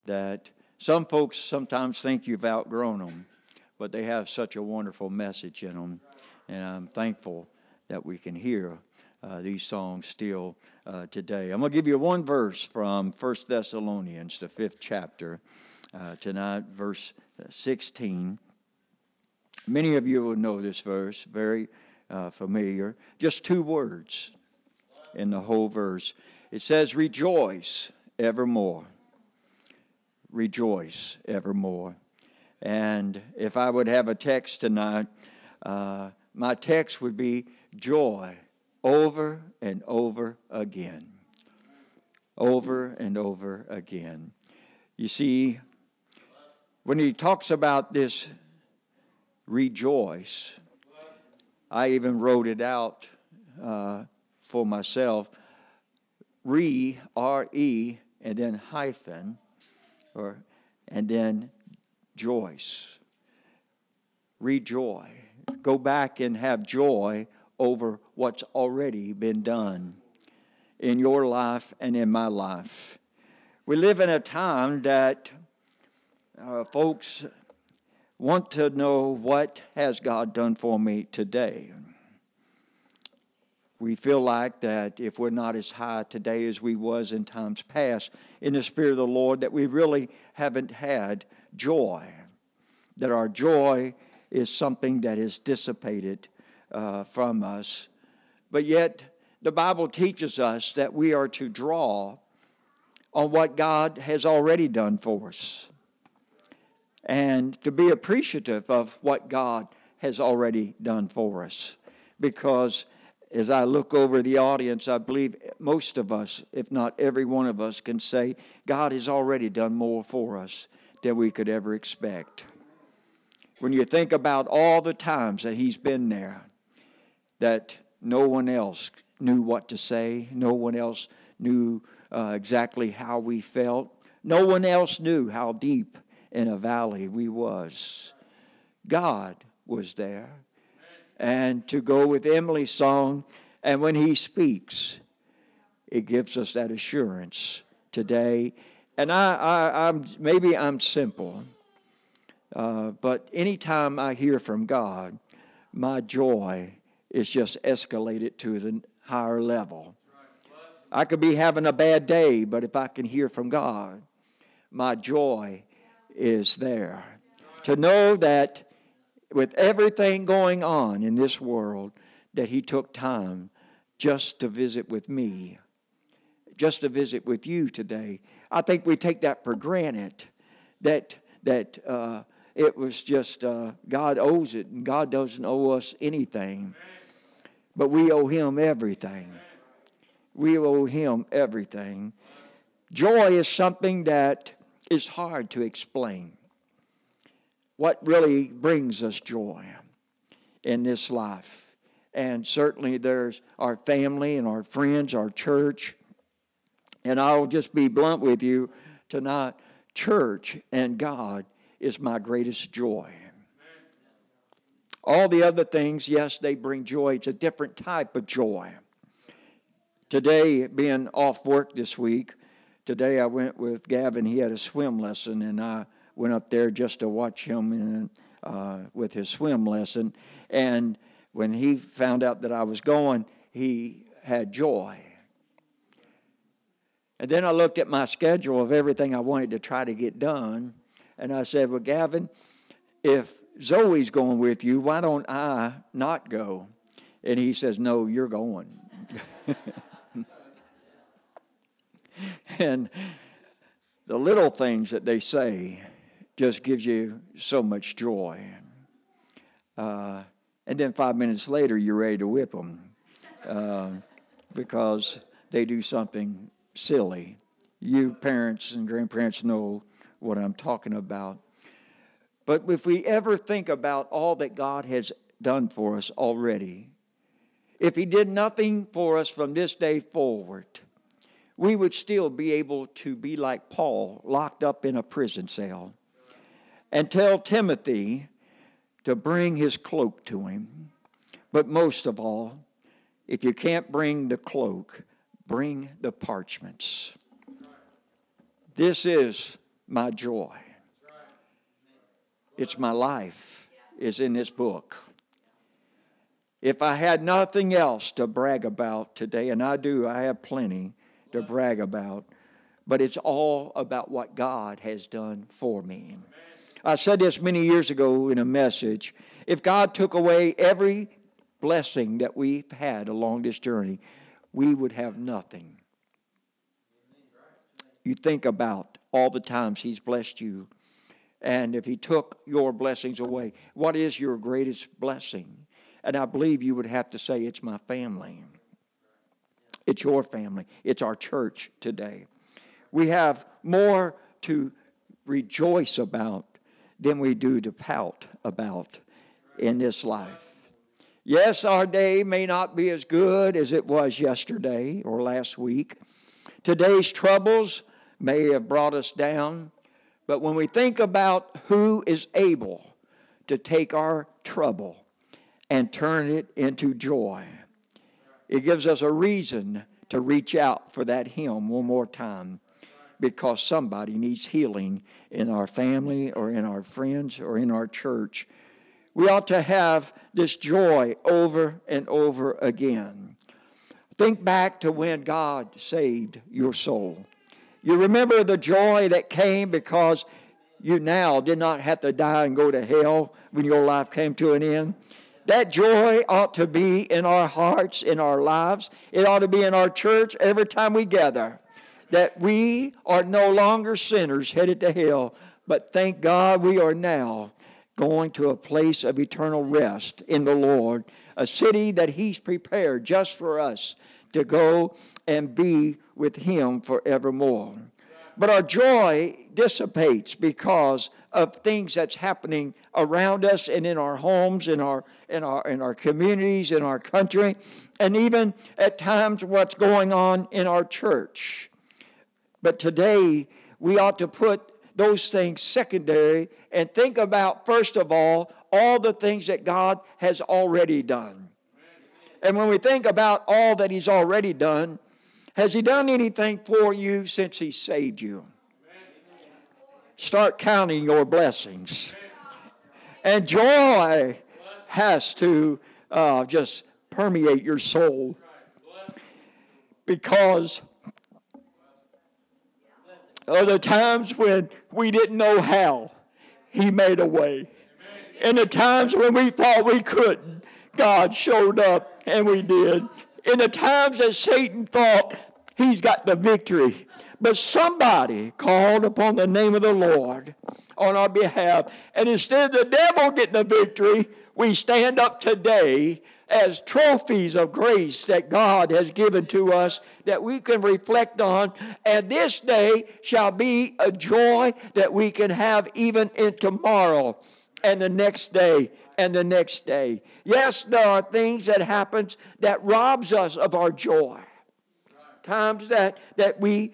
that some folks sometimes think you've outgrown them, but they have such a wonderful message in them. And I'm thankful that we can hear these songs still today. I'm going to give you one verse from 1 Thessalonians, the 5th chapter, tonight, verse 16. Many of you will know this verse, very familiar. Just 2 words in the whole verse. It says, rejoice evermore. Rejoice evermore. And if I would have a text tonight, my text would be joy over and over again. Over and over again. You see, when he talks about this rejoice, I even wrote it out for myself. R-E, and then hyphen, and then joyce. Rejoice. Go back and have joy over what's already been done in your life and in my life. We live in a time that folks want to know, what has God done for me today? We feel like that if we're not as high today as we was in times past in the Spirit of the Lord, that we really haven't had joy. That our joy is something that is dissipated from us. But yet, the Bible teaches us that we are to draw on what God has already done for us, and to be appreciative of what God has already done for us. Because as I look over the audience, I believe most of us, if not every one of us, can say God has already done more for us than we could ever expect. When you think about all the times that He's been there, that no one else knew what to say, no one else knew exactly how we felt, no one else knew how deep in a valley we was. God was there. And to go with Emily's song, and when He speaks, it gives us that assurance today. And maybe I'm simple, but anytime I hear from God, my joy is just escalated to the higher level. I could be having a bad day, but if I can hear from God, my joy is there. To know that with everything going on in this world, that He took time just to visit with me, just to visit with you today. I think we take that for granted, that it was just God owes it, and God doesn't owe us anything, but we owe Him everything. We owe Him everything. Joy is something that is hard to explain. What really brings us joy in this life? And certainly there's our family and our friends, our church. And I'll just be blunt with you tonight. Church and God is my greatest joy. All the other things, yes, they bring joy. It's a different type of joy. Today, being off work this week, today I went with Gavin. He had a swim lesson, and I went up there just to watch him with his swim lesson. And when he found out that I was going, he had joy. And then I looked at my schedule of everything I wanted to try to get done, and I said, well, Gavin, if Zoe's going with you, why don't I not go? And he says, no, you're going. And the little things that they say just gives you so much joy. And then 5 minutes later, you're ready to whip them because they do something silly. You parents and grandparents know what I'm talking about. But if we ever think about all that God has done for us already, if He did nothing for us from this day forward, we would still be able to be like Paul, locked up in a prison cell, and tell Timothy to bring his cloak to him. But most of all, if you can't bring the cloak, bring the parchments. This is my joy. It's my life is in this book. If I had nothing else to brag about today, and I do, I have plenty to brag about, but it's all about what God has done for me. I said this many years ago in a message. If God took away every blessing that we've had along this journey, we would have nothing. You think about all the times He's blessed you. And if He took your blessings away, what is your greatest blessing? And I believe you would have to say, it's my family. It's your family. It's our church today. We have more to rejoice about than we do to pout about in this life. Yes, our day may not be as good as it was yesterday or last week. Today's troubles may have brought us down. But when we think about who is able to take our trouble and turn it into joy, it gives us a reason to reach out for that hymn one more time, because somebody needs healing in our family or in our friends or in our church. We ought to have this joy over and over again. Think back to when God saved your soul. You remember the joy that came because you now did not have to die and go to hell when your life came to an end. That joy ought to be in our hearts, in our lives. It ought to be in our church every time we gather. That we are no longer sinners headed to hell, but thank God we are now going to a place of eternal rest in the Lord, a city that He's prepared just for us to go and be with Him forevermore. But our joy dissipates because of things that's happening around us and in our homes, in our communities, in our country, and even at times what's going on in our church. But today, we ought to put those things secondary and think about, first of all the things that God has already done. And when we think about all that He's already done, has He done anything for you since He saved you? Start counting your blessings. And joy has to just permeate your soul. Because of the times when we didn't know how, He made a way. And the times when we thought we couldn't, God showed up and we did. In the times that Satan thought he's got the victory, but somebody called upon the name of the Lord on our behalf. And instead of the devil getting the victory, we stand up today as trophies of grace that God has given to us that we can reflect on. And this day shall be a joy that we can have even in tomorrow and the next day and the next day. Yes, there are things that happens that robs us of our joy. Times that we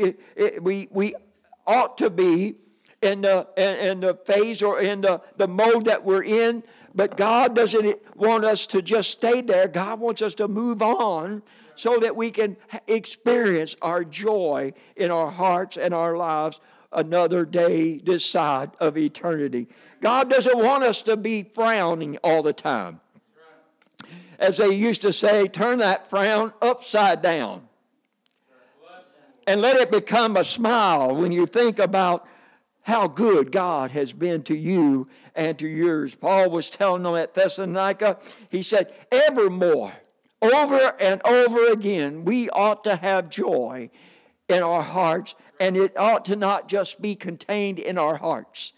ought to be in the phase or in the mode that we're in, but God doesn't want us to just stay there. God wants us to move on so that we can experience our joy in our hearts and our lives another day this side of eternity. God doesn't want us to be frowning all the time. As they used to say, turn that frown upside down. And let it become a smile when you think about how good God has been to you and to yours. Paul was telling them at Thessalonica, he said, evermore, over and over again, we ought to have joy in our hearts, and it ought to not just be contained in our hearts.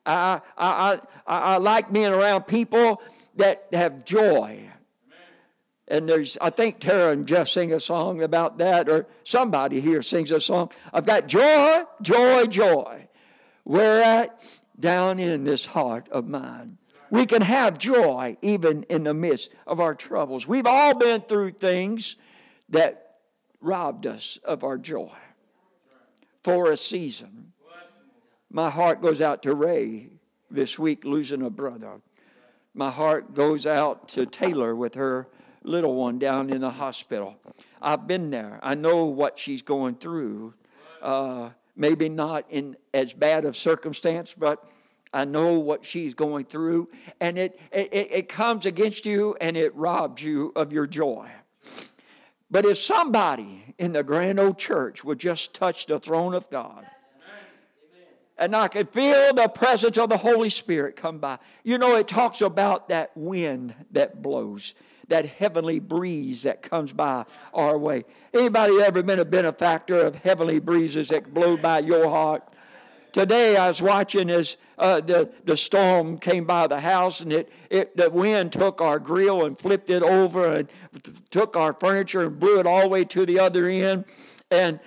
I like being around people that have joy. And I think Tara and Jeff sing a song about that, or somebody here sings a song. I've got joy, joy, joy. Where at? Down in this heart of mine. We can have joy even in the midst of our troubles. We've all been through things that robbed us of our joy for a season. My heart goes out to Ray this week losing a brother. My heart goes out to Taylor with her little one down in the hospital. I've been there. I know what she's going through. maybe not in as bad of circumstance, but I know what she's going through, and it comes against you and it robs you of your joy. But if somebody in the grand old church would just touch the throne of God, and I could feel the presence of the Holy Spirit come by. You know, it talks about that wind that blows, that heavenly breeze that comes by our way. Anybody ever been a benefactor of heavenly breezes that blow by your heart? Today I was watching as the storm came by the house, and the wind took our grill and flipped it over and took our furniture and blew it all the way to the other end. And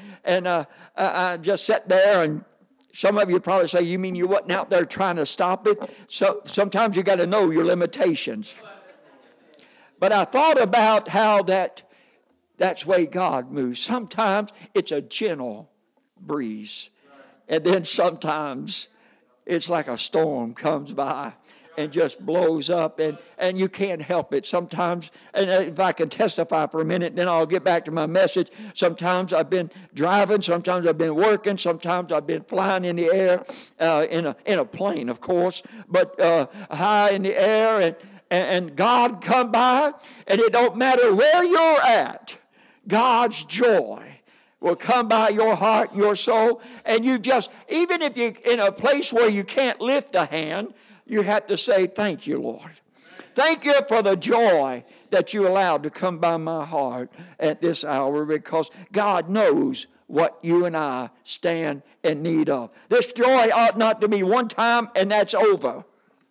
I just sat there, and some of you probably say, you mean you wasn't out there trying to stop it? So sometimes you got to know your limitations. But I thought about how that's the way God moves. Sometimes it's a gentle breeze. And then sometimes it's like a storm comes by and just blows up, and you can't help it. Sometimes, and if I can testify for a minute, then I'll get back to my message. Sometimes I've been driving, sometimes I've been working, sometimes I've been flying in the air, in a plane, of course, but high in the air, and God come by, and it don't matter where you're at, God's joy will come by your heart, your soul, and you just, even if you're in a place where you can't lift a hand, you have to say, thank you, Lord. Thank you for the joy that you allowed to come by my heart at this hour, because God knows what you and I stand in need of. This joy ought not to be one time and that's over.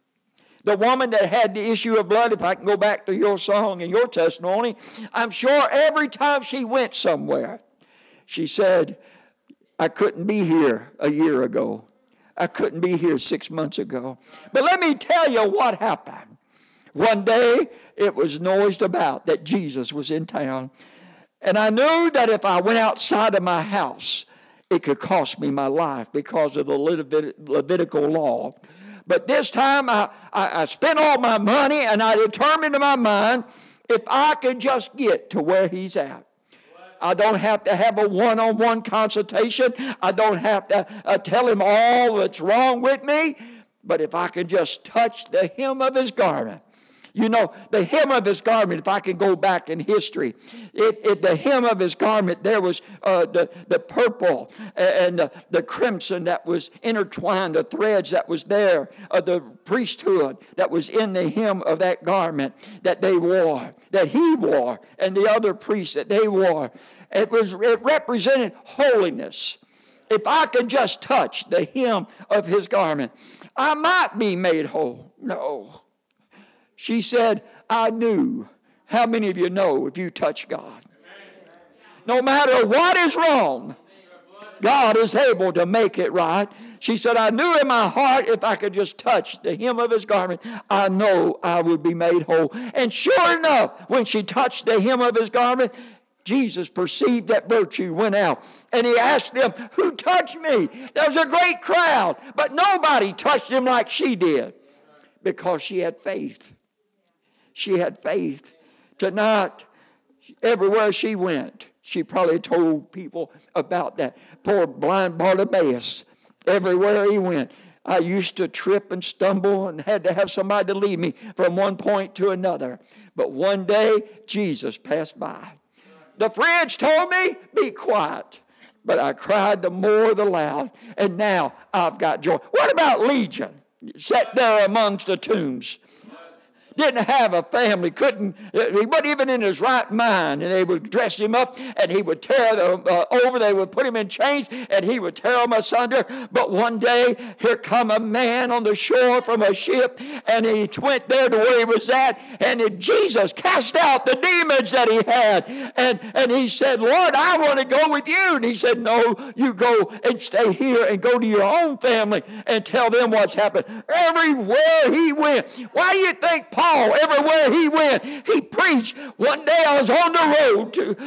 The woman that had the issue of blood, if I can go back to your song and your testimony, I'm sure every time she went somewhere, she said, I couldn't be here a year ago. I couldn't be here 6 months ago. But let me tell you what happened. One day, it was noised about that Jesus was in town. And I knew that if I went outside of my house, it could cost me my life because of the Levitical law. But this time, I spent all my money, and I determined in my mind, if I could just get to where he's at. I don't have to have a one-on-one consultation. I don't have to tell him all that's wrong with me. But if I can just touch the hem of his garment. You know, the hem of his garment, if I can go back in history, the hem of his garment, there was the purple and the crimson that was intertwined, the threads that was there, the priesthood that was in the hem of that garment that they wore, that he wore, and the other priests that they wore. It represented holiness. If I could just touch the hem of his garment, I might be made whole. No. She said, I knew. How many of you know if you touch God? No matter what is wrong, God is able to make it right. She said, I knew in my heart if I could just touch the hem of his garment, I know I would be made whole. And sure enough, when she touched the hem of his garment, Jesus perceived that virtue, went out, and he asked them, who touched me? There was a great crowd, but nobody touched him like she did, because she had faith. She had faith to not, everywhere she went, she probably told people about that. Poor blind Bartimaeus, everywhere he went. I used to trip and stumble and had to have somebody to lead me from one point to another. But one day, Jesus passed by. The fridge told me, be quiet. But I cried the more the loud, and now I've got joy. What about Legion? Sat there amongst the tombs. Didn't have a family, he wasn't even in his right mind, and they would dress him up, and he would tear them over, they would put him in chains, and he would tear them asunder. But one day, here come a man on the shore from a ship, and he went there to where he was at, and Jesus cast out the demons that he had, and he said, Lord, I want to go with you. And he said, no, you go and stay here and go to your own family and tell them what's happened. Everywhere he went. Why do you think Paul, everywhere he went, he preached? One day I was on the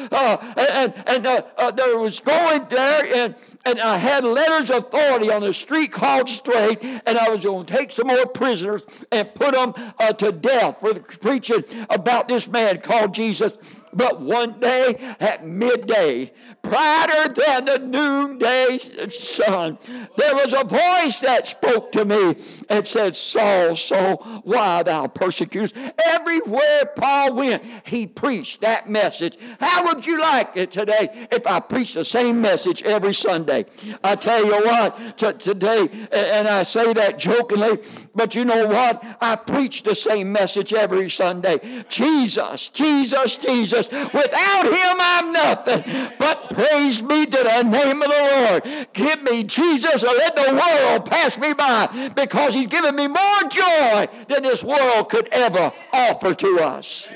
road there was going there, and I had letters of authority on the street called Straight, and I was going to take some more prisoners and put them to death for preaching about this man called Jesus. But one day at midday, brighter than the noonday sun. There was a voice that spoke to me and said, Saul, Saul, why thou persecutest? Everywhere Paul went, he preached that message. How would you like it today if I preached the same message every Sunday? I tell you what, today, and I say that jokingly, but you know what? I preach the same message every Sunday. Jesus, Jesus, Jesus. Without him, I'm nothing. But praise be to the name of the Lord. Give me Jesus or let the world pass me by, because he's given me more joy than this world could ever offer to us.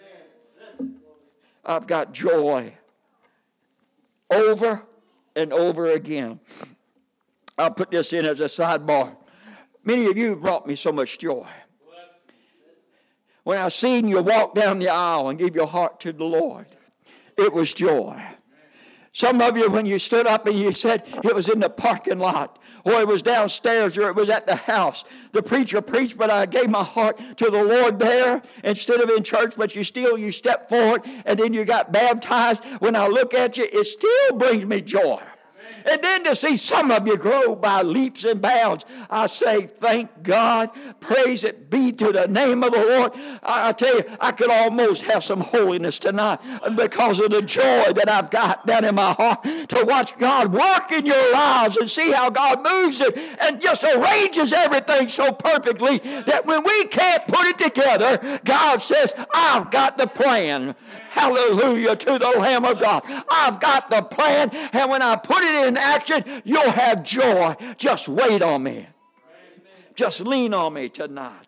I've got joy over and over again. I'll put this in as a sidebar. Many of you brought me so much joy. When I seen you walk down the aisle and give your heart to the Lord, it was joy. Some of you, when you stood up and you said it was in the parking lot, or it was downstairs, or it was at the house, the preacher preached, but I gave my heart to the Lord there instead of in church, but you stepped forward and then you got baptized. When I look at you, it still brings me joy. And then to see some of you grow by leaps and bounds, I say, thank God. Praise it be to the name of the Lord. I tell you, I could almost have some holiness tonight because of the joy that I've got down in my heart to watch God work in your lives and see how God moves it and just arranges everything so perfectly that when we can't put it together, God says, I've got the plan. Hallelujah to the Lamb of God. I've got the plan, and when I put it in action, you'll have joy. Just wait on me. Just lean on me tonight.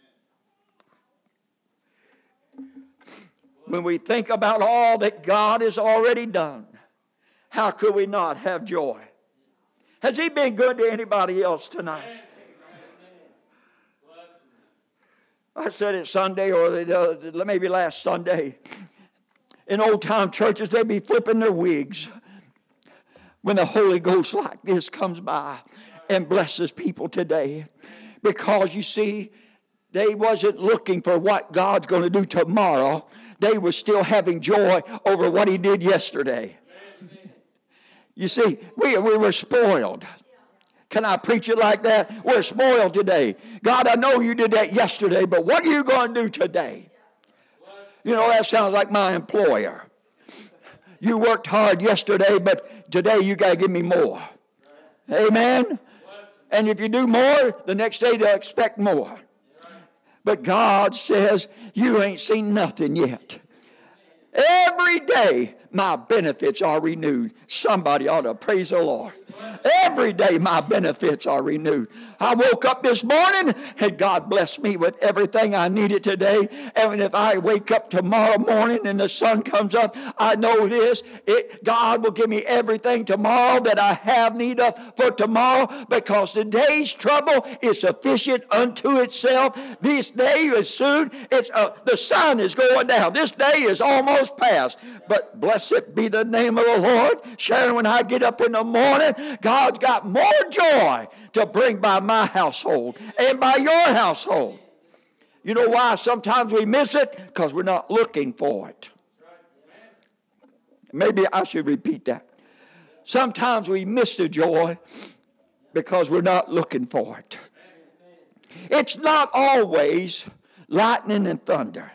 When we think about all that God has already done, how could we not have joy? Has he been good to anybody else tonight? I said it Sunday or maybe last Sunday. In old-time churches, they'd be flipping their wigs when the Holy Ghost like this comes by and blesses people today. Because, you see, they wasn't looking for what God's going to do tomorrow. They were still having joy over what he did yesterday. You see, we were spoiled. Can I preach it like that? We're spoiled today. God, I know you did that yesterday, but what are you going to do today? You know, that sounds like my employer. You worked hard yesterday, but today you got to give me more. Amen? And if you do more, the next day they'll expect more. But God says, you ain't seen nothing yet. Every day my benefits are renewed. Somebody ought to praise the Lord. Every day my benefits are renewed. I woke up this morning and God blessed me with everything I needed today. And if I wake up tomorrow morning and the sun comes up, I know this. God will give me everything tomorrow that I have need of for tomorrow, because today's trouble is sufficient unto itself. This day is soon. The sun is going down. This day is almost past. But blessed be the name of the Lord. Sharon, when I get up in the morning, God's got more joy to bring by my household and by your household. You know why sometimes we miss it? Because we're not looking for it. Maybe I should repeat that. Sometimes we miss the joy because we're not looking for it. It's not always lightning and thunder.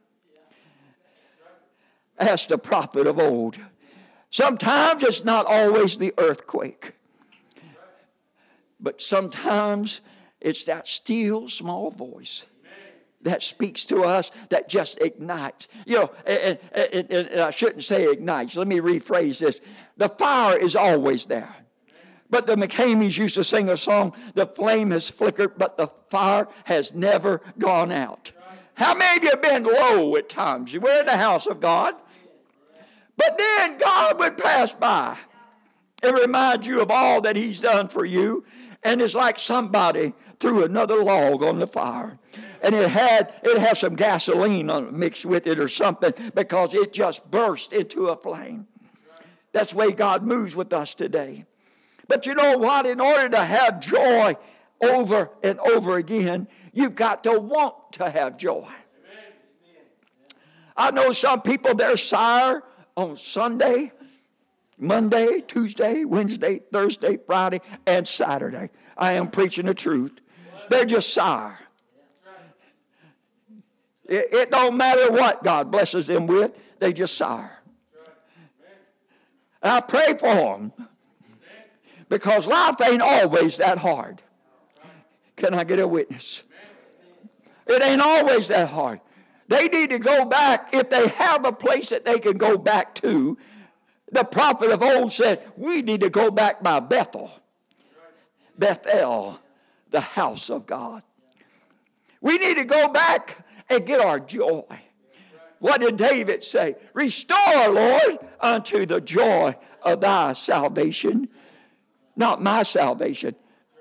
Ask the prophet of old. Sometimes it's not always the earthquake. But sometimes it's that still small voice that speaks to us, that just ignites. You know, and I shouldn't say ignites. Let me rephrase this. The fire is always there. But the McCameys used to sing a song, the flame has flickered, but the fire has never gone out. How many of you have been low at times? You were in the house of God. But then God would pass by and remind you of all that he's done for you. And it's like somebody threw another log on the fire. And it had some gasoline mixed with it or something, because it just burst into a flame. That's the way God moves with us today. But you know what? In order to have joy over and over again, you've got to want to have joy. I know some people, they're sour on Sunday, Monday, Tuesday, Wednesday, Thursday, Friday, and Saturday. I am preaching the truth. They're just sour. It don't matter what God blesses them with. They just sour. And I pray for them. Because life ain't always that hard. Can I get a witness? It ain't always that hard. They need to go back. If they have a place that they can go back to, the prophet of old said, we need to go back by Bethel. Bethel, the house of God. We need to go back and get our joy. What did David say? Restore, Lord, unto the joy of thy salvation. Not my salvation.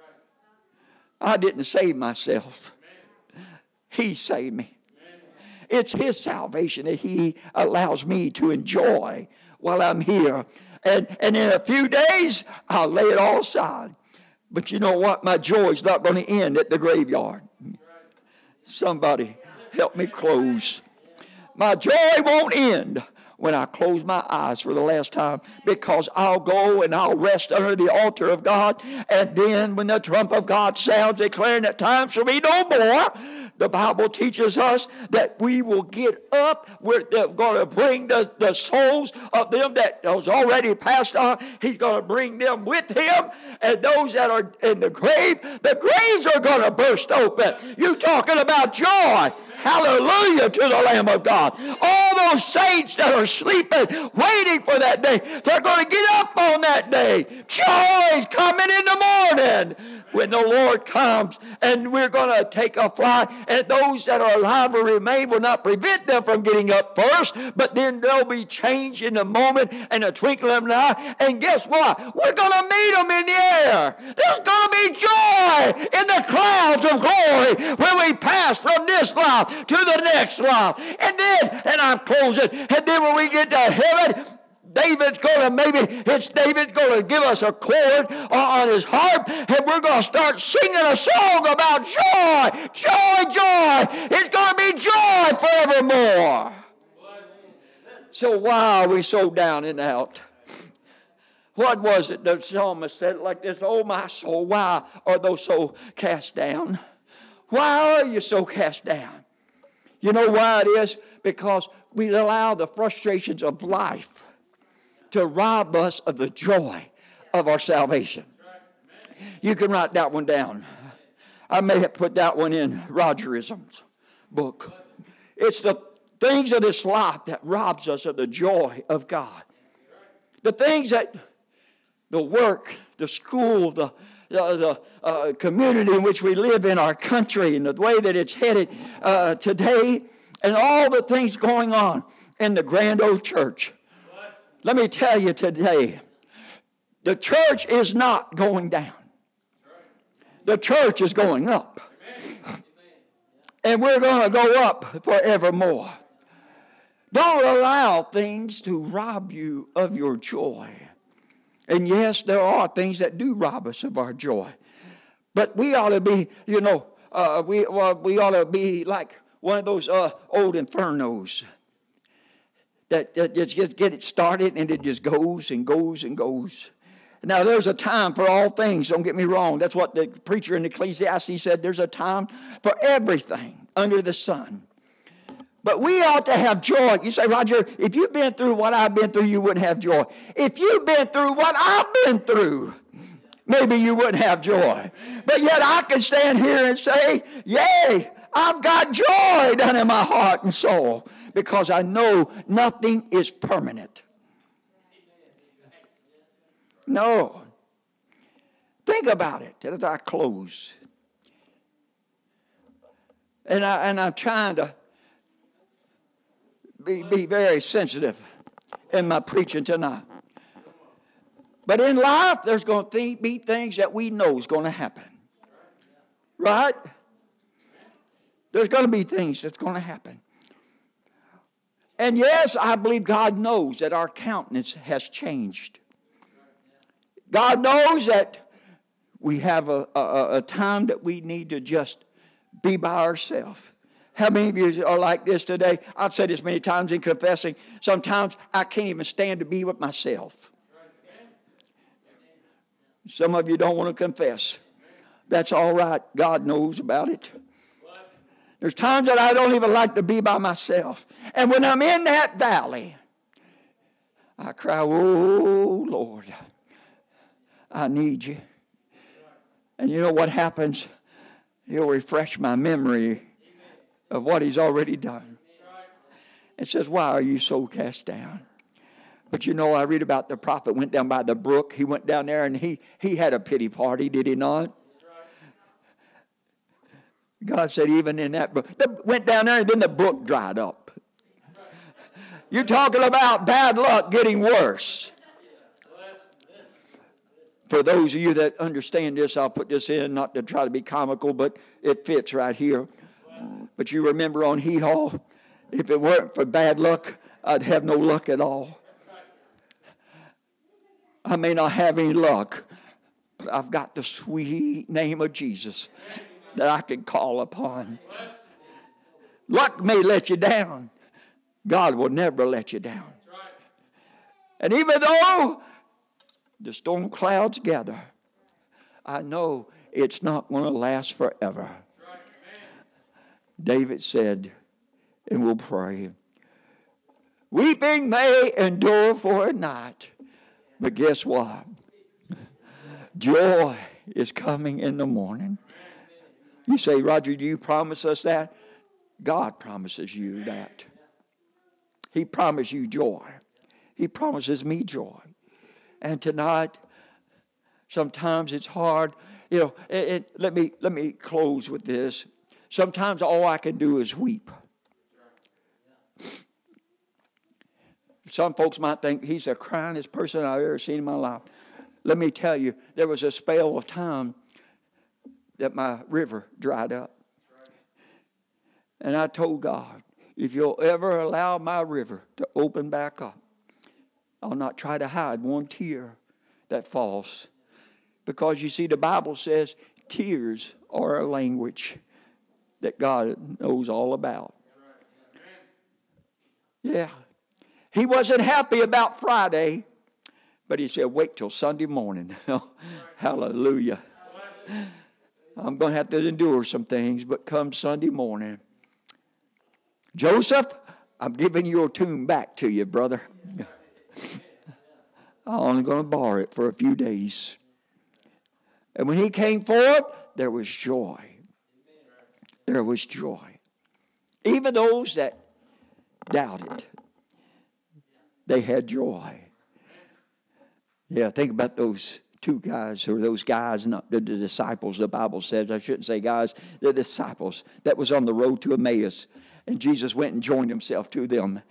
I didn't save myself. He saved me. It's His salvation that He allows me to enjoy while I'm here. And in a few days, I'll lay it all aside. But you know what? My joy is not going to end at the graveyard. Somebody help me close. My joy won't end when I close my eyes for the last time, because I'll go and I'll rest under the altar of God, and then when the trump of God sounds declaring that time shall be no more, the Bible teaches us that we will get up. We're going to bring the souls of them that has already passed on. He's going to bring them with Him, and those that are in the graves are going to burst open. You talking about joy? Hallelujah to the Lamb of God. All those saints that are sleeping, waiting for that day, they're going to get up on that day. Joy is coming in the morning when the Lord comes, and we're going to take a flight, and those that are alive or remain will not prevent them from getting up first, but then they'll be changed in a moment and a twinkling of an eye. And guess what? We're going to meet them in the air. There's going to be joy in the clouds of glory when we pass from this life to the next life. And I'm closing, and then when we get to heaven, David's going to give us a chord on his harp, and we're going to start singing a song about joy, joy, joy. It's going to be joy forevermore. So why are we so down and out? What was it the psalmist said like this? Oh, my soul, why are those so cast down? Why are you so cast down? You know why it is? Because we allow the frustrations of life to rob us of the joy of our salvation. You can write that one down. I may have put that one in Rogerism's book. It's the things of this life that robs us of the joy of God. The things that the work, the school, the community in which we live in, our country, and the way that it's headed today, and all the things going on in the grand old church. Let me tell you today, the church is not going down. The church is going up. And we're going to go up forevermore. Don't allow things to rob you of your joy. And yes, there are things that do rob us of our joy. But we ought to be, we ought to be like one of those old infernos that just get it started and it just goes and goes and goes. Now, there's a time for all things. Don't get me wrong. That's what the preacher in Ecclesiastes said. There's a time for everything under the sun. But we ought to have joy. You say, Roger, if you've been through what I've been through, you wouldn't have joy. If you've been through what I've been through, maybe you wouldn't have joy. But yet I can stand here and say, yay, I've got joy down in my heart and soul, because I know nothing is permanent. No. Think about it as I close. And I'm trying to be very sensitive in my preaching tonight. But in life, there's going to be things that we know is going to happen. Right? There's going to be things that's going to happen. And yes, I believe God knows that our countenance has changed. God knows that we have a time that we need to just be by ourselves. How many of you are like this today? I've said this many times in confessing. Sometimes I can't even stand to be with myself. Some of you don't want to confess. That's all right. God knows about it. There's times that I don't even like to be by myself. And when I'm in that valley, I cry, oh, Lord, I need you. And you know what happens? He'll refresh my memory of what he's already done. It says, why are you so cast down? But you know, I read about the prophet went down by the brook. He went down there and he had a pity party, did he not? God said even in that brook. They went down there and then the brook dried up. You're talking about bad luck getting worse. For those of you that understand this, I'll put this in, not to try to be comical, but it fits right here. But you remember on Heat Hall, if it weren't for bad luck, I'd have no luck at all. I may not have any luck, but I've got the sweet name of Jesus that I can call upon. Luck may let you down. God will never let you down. And even though the storm clouds gather, I know it's not going to last forever. David said, and we'll pray, weeping may endure for a night, but guess what? Joy is coming in the morning. You say, Roger, do you promise us that? God promises you that. He promised you joy. He promises me joy. And tonight, sometimes it's hard. You know, let me close with this. Sometimes all I can do is weep. Some folks might think he's the cryingest person I've ever seen in my life. Let me tell you, there was a spell of time that my river dried up. And I told God, if you'll ever allow my river to open back up, I'll not try to hide one tear that falls. Because you see, the Bible says tears are a language that God knows all about. Yeah. He wasn't happy about Friday, but he said, wait till Sunday morning. Hallelujah. I'm going to have to endure some things, but come Sunday morning. Joseph, I'm giving your tomb back to you, brother. I'm only going to borrow it for a few days. And when he came forth, there was joy. There was joy. Even those that doubted, they had joy. Yeah, think about those two guys, or those guys, not the disciples, the Bible says. I shouldn't say guys, the disciples that was on the road to Emmaus. And Jesus went and joined himself to them.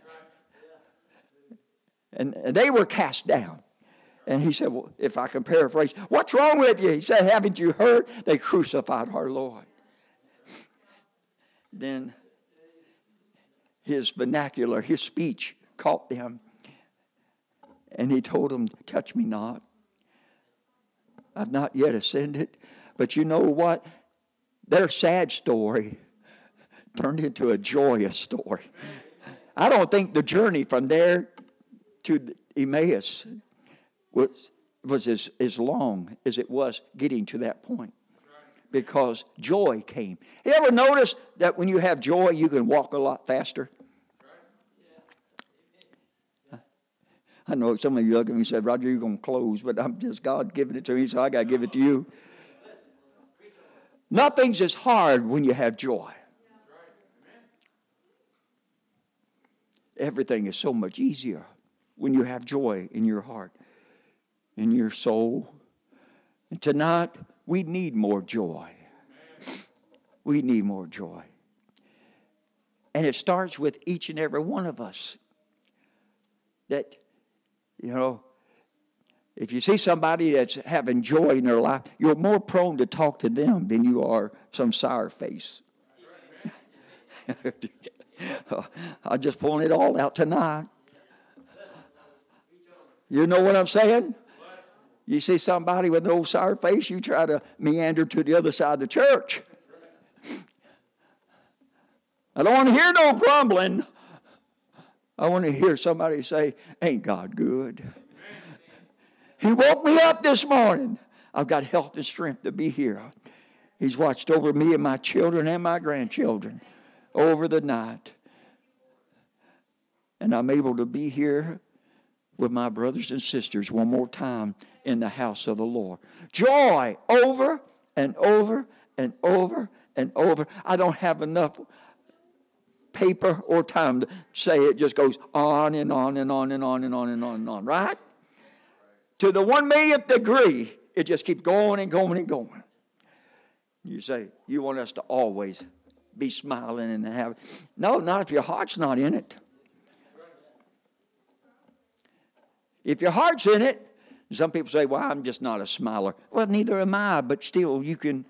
And they were cast down. And he said, well, if I can paraphrase, what's wrong with you? He said, haven't you heard? They crucified our Lord. Then his vernacular, his speech caught them. And he told them, touch me not. I've not yet ascended. But you know what? Their sad story turned into a joyous story. I don't think the journey from there to Emmaus was as long as it was getting to that point. Because joy came. You ever notice that when you have joy, you can walk a lot faster? I know some of you look at me and said, Roger, you're going to close, but I'm just God giving it to me, so I got to give it to you. Nothing's as hard when you have joy. Everything is so much easier when you have joy in your heart, in your soul. And tonight, we need more joy. We need more joy. And it starts with each and every one of us. That, you know, if you see somebody that's having joy in their life, you're more prone to talk to them than you are some sour face. I'm just pulling it all out tonight. You know what I'm saying? You see somebody with an old sour face, you try to meander to the other side of the church. I don't want to hear no grumbling. I want to hear somebody say, ain't God good? He woke me up this morning. I've got health and strength to be here. He's watched over me and my children and my grandchildren over the night. And I'm able to be here with my brothers and sisters one more time in the house of the Lord. Joy over and over and over and over. I don't have enough paper or time to say it. Just goes on and on and on and on and on and on and on, right? To the 1,000,000th degree, it just keeps going and going and going. You say, you want us to always be smiling and have... No, not if your heart's not in it. If your heart's in it, some people say, well, I'm just not a smiler. Well, neither am I, but still you can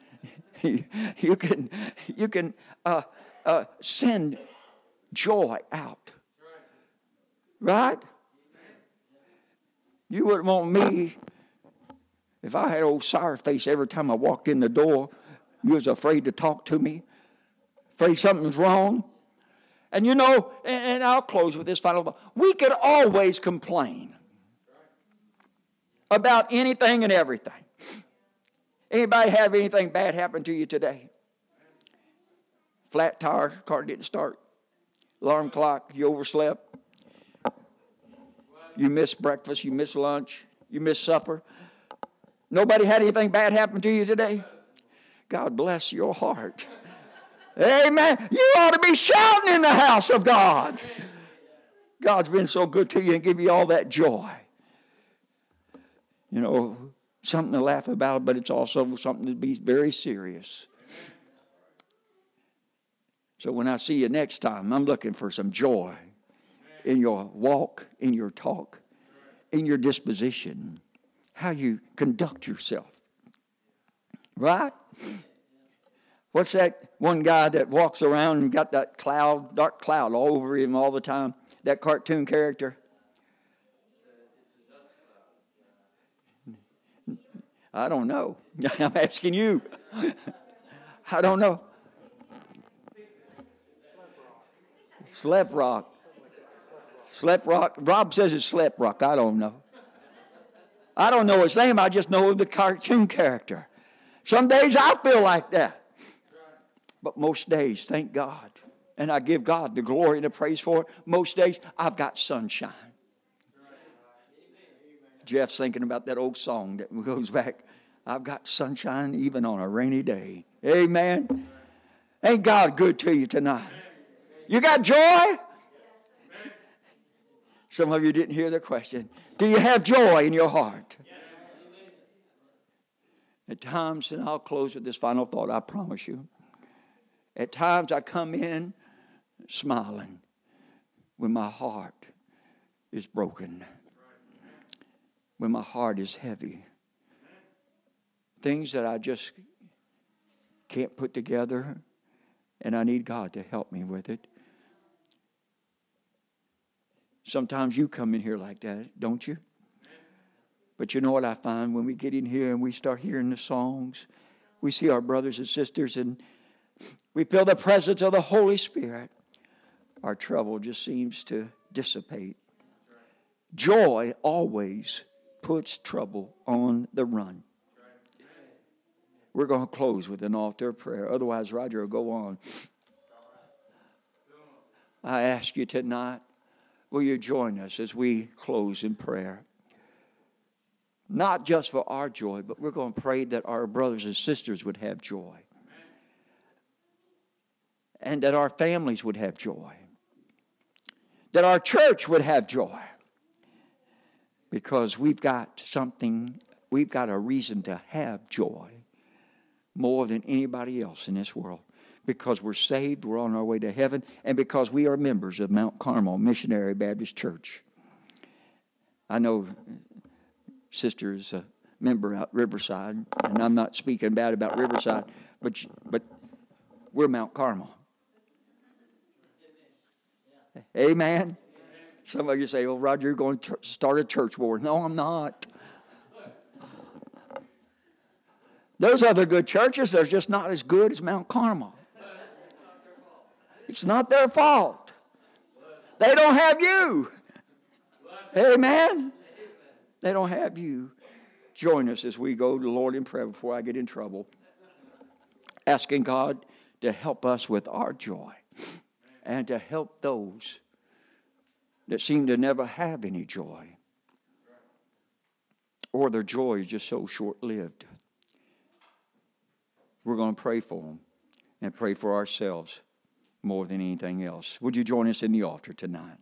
send joy out. Right? You wouldn't want me, if I had old sour face every time I walked in the door, you was afraid to talk to me, afraid something's wrong. And you know, and I'll close with this final thought. We could always complain about anything and everything. Anybody have anything bad happen to you today? Flat tire, car didn't start. Alarm clock, you overslept. You missed breakfast, you missed lunch, you missed supper. Nobody had anything bad happen to you today? God bless your heart. Amen. You ought to be shouting in the house of God. God's been so good to you and give you all that joy. You know, something to laugh about, but it's also something to be very serious. So when I see you next time, I'm looking for some joy in your walk, in your talk, in your disposition, how you conduct yourself. Right? What's that one guy that walks around and got that cloud, dark cloud all over him all the time? That cartoon character? I don't know. I'm asking you. I don't know. Slep Rock. Slep Rock. Rob says it's Slep Rock. I don't know. I don't know his name. I just know the cartoon character. Some days I feel like that. But most days, thank God. And I give God the glory and the praise for it. Most days, I've got sunshine. Jeff's thinking about that old song that goes back. I've got sunshine even on a rainy day. Amen. Ain't God good to you tonight? You got joy? Some of you didn't hear the question. Do you have joy in your heart? At times, and I'll close with this final thought, I promise you. At times I come in smiling when my heart is broken, when my heart is heavy. Things that I just can't put together, and I need God to help me with it. Sometimes you come in here like that, don't you? But you know what I find when we get in here and we start hearing the songs, we see our brothers and sisters and we feel the presence of the Holy Spirit. Our trouble just seems to dissipate. Joy always puts trouble on the run. We're going to close with an altar of prayer. Otherwise, Roger will go on. I ask you tonight, will you join us as we close in prayer? Not just for our joy, but we're going to pray that our brothers and sisters would have joy. And that our families would have joy. That our church would have joy. Because we've got a reason to have joy more than anybody else in this world. Because we're saved, we're on our way to heaven, and because we are members of Mount Carmel Missionary Baptist Church. I know Sister is a member out Riverside, and I'm not speaking bad about Riverside, but we're Mount Carmel. Amen. Some of you say, oh, Roger, you're going to start a church war. No, I'm not. There's other good churches. They're just not as good as Mount Carmel. It's not their fault. They don't have you. Amen. They don't have you. join us as we go to the Lord in prayer before I get in trouble, asking God to help us with our joy and to help those that seem to never have any joy, or their joy is just so short-lived. We're going to pray for them and pray for ourselves more than anything else. Would you join us in the altar tonight?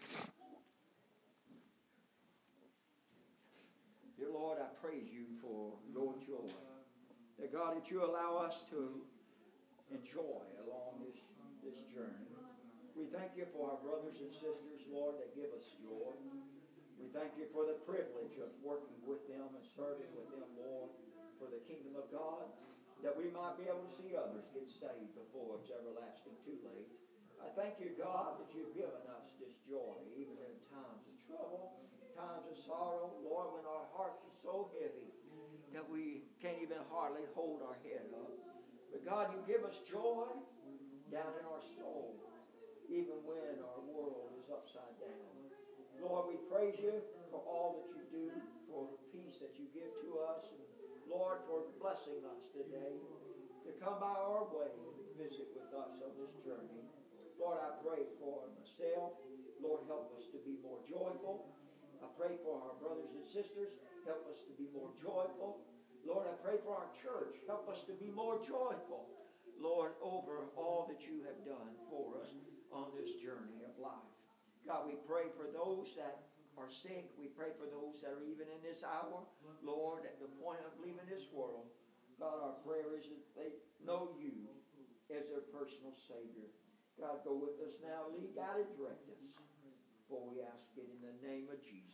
Dear Lord, I praise you for your joy. That God, that you allow us to enjoy along this journey. We thank you for our brothers and sisters, Lord, that give us joy. We thank you for the privilege of working with them and serving with them, Lord, for the kingdom of God, that we might be able to see others get saved before it's everlasting too late. I thank you, God, that you've given us this joy, even in times of trouble, times of sorrow, Lord, when our hearts are so heavy that we can't even hardly hold our head up. But God, you give us joy down in our soul, even when our world is upside down. Lord, we praise you for all that you do, for the peace that you give to us, and Lord, for blessing us today to come by our way and visit with us on this journey. Lord, I pray for myself. Lord, help us to be more joyful. I pray for our brothers and sisters. Help us to be more joyful. Lord, I pray for our church. Help us to be more joyful, Lord, over all that you have done for us on this journey of life. God, we pray for those that are sick. We pray for those that are even in this hour, Lord, at the point of leaving this world. God, our prayer is that they know you as their personal Savior. God, go with us now. Lead, guide, and direct us. For we ask it in the name of Jesus.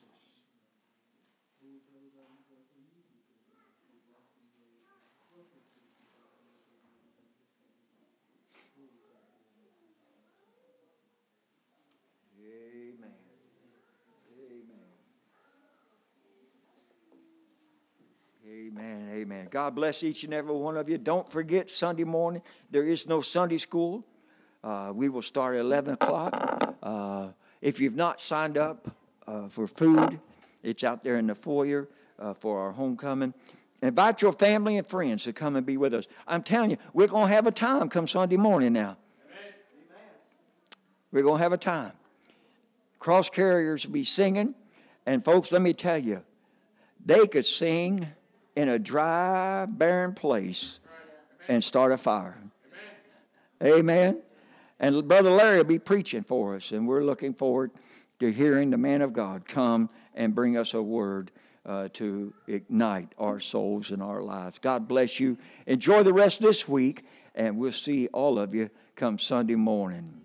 Amen. Amen. Amen. God bless each and every one of you. Don't forget Sunday morning, there is no Sunday school. We will start at 11 o'clock. If you've not signed up for food, it's out there in the foyer for our homecoming. Invite your family and friends to come and be with us. I'm telling you, we're going to have a time come Sunday morning now. Amen. We're going to have a time. Cross carriers will be singing. And folks, let me tell you, they could sing in a dry, barren place and start a fire. Amen. And Brother Larry will be preaching for us, and we're looking forward to hearing the man of God come and bring us a word to ignite our souls and our lives. God bless you. Enjoy the rest of this week, and we'll see all of you come Sunday morning.